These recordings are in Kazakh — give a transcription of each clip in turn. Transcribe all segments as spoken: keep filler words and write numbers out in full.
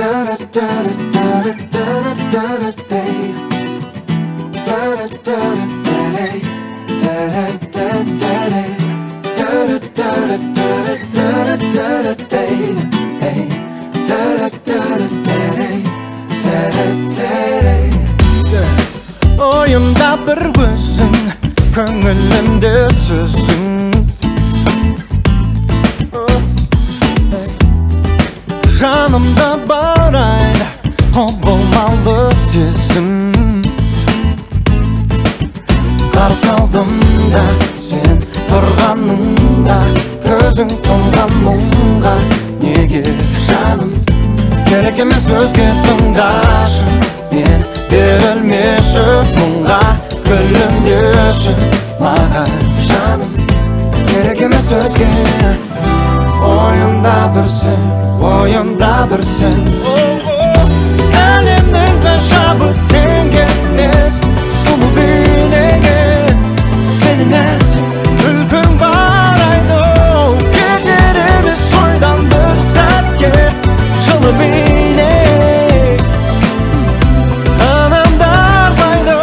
Oyumda bir gözün, köngülümde sözün. Жанымда барайды құбылмалы сезім. Қарсы алдымда сен тұрғаныңда, көзің тұнған мұңға неге жаным? Керек емес өзге тыңдашы, мен берілмеші мұңға, күлімдеші маған жаным. Керек емес өзге, ойымда бір сен, ойымда бір сен. Әлемнің ғажабы теңге емес, сұлу бейнеңе сенің әсем күлкің барайды. Кетер емес ойдан бір сәтке жылы бейне санамда арбайды.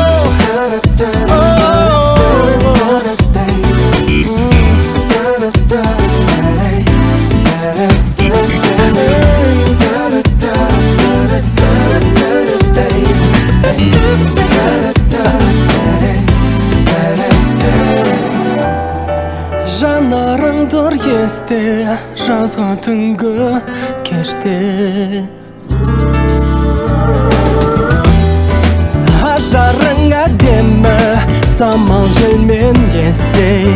Жанарың тұр есте, жазғы түнгі кеште. Ажарың әдемі, самал желмен есей.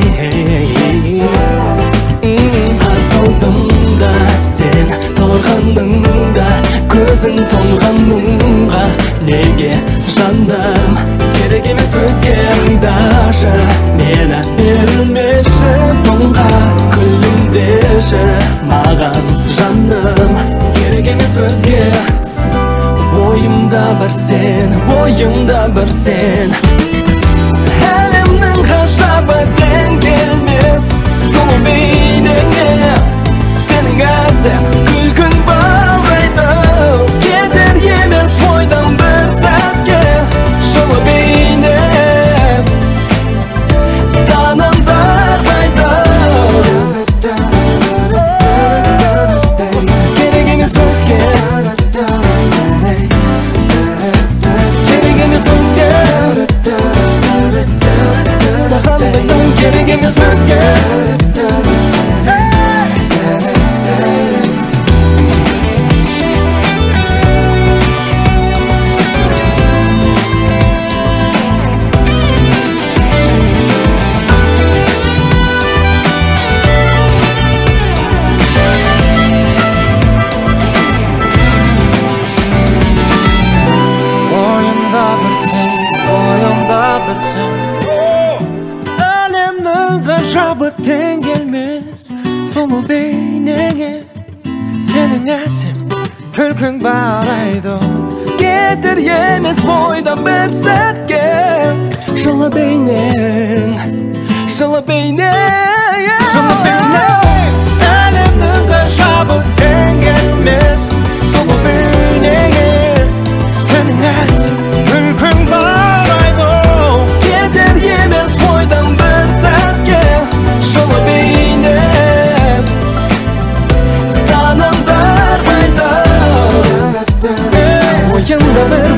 Қарсы алдымда сен тұрғаныңда, көзің тұнған мұңға неге жаным? Керек емес өзге тыңдашы, мені берілмеші мұңға, күлімдеші маған жаным. Керек емес өзге, ойымда бір сен, ойымда бір сен. Әлемнің ғажабы тең келмес, сұлу бейнеңе сенің әсем күлкің балайды. Кетер емес ойдан бір сәтке жылы бейне санамда арбайды. Керек емес өзге, керек емес өзге, сағындықтың керек емес өзге. Әлемнің ғажабы тең келмес, сұлу бейнеңе сенің әсем күлкің барайды. Кетер емес бойдан бір сәтке жылы бейнең, жылы бейнең, жылы бейнең. Әлемнің ғажабы тең келмес, сұлу бейнеңе сенің әсем күлкің барайды. Кетер емес бойдан бір сәтке жылы бейне санамда арбайды. Ойымда бір